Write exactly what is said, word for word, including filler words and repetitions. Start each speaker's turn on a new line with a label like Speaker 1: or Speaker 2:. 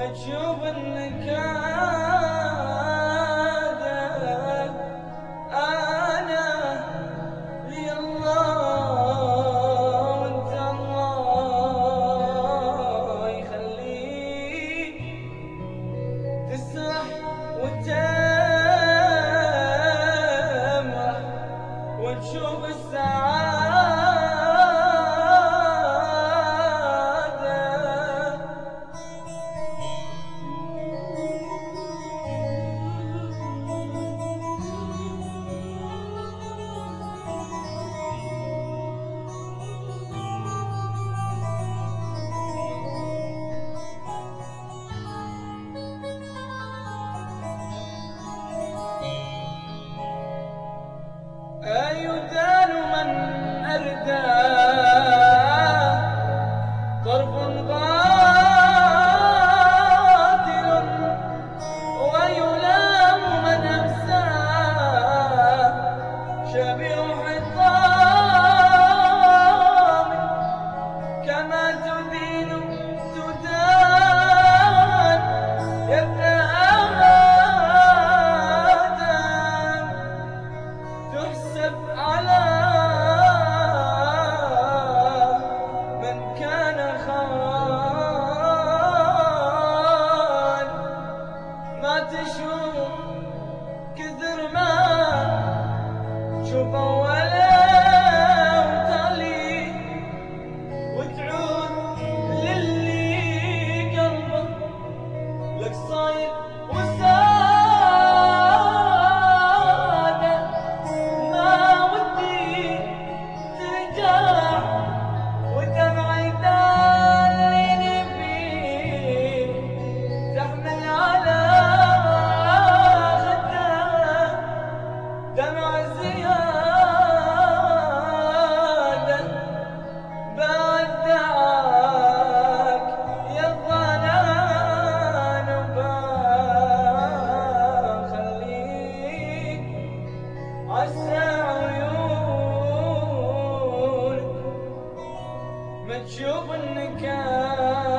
Speaker 1: تشوف النكاية أنا لي الله وأنت الله يخليك تسرح وتمرح وتشوف السعادة. أيدان من أرداه طرف قاتل ويلام من أمساه شبيه حطام كما تدين تدان يا ابن تحسب على من كان خان ما تشوف كثر ما تشوفه ولا وتالي وتعود للي قلبه لك صاير دمع زيادة بودعك يا الظنان وبخليك عسى عيونك ما تشوف النكاية.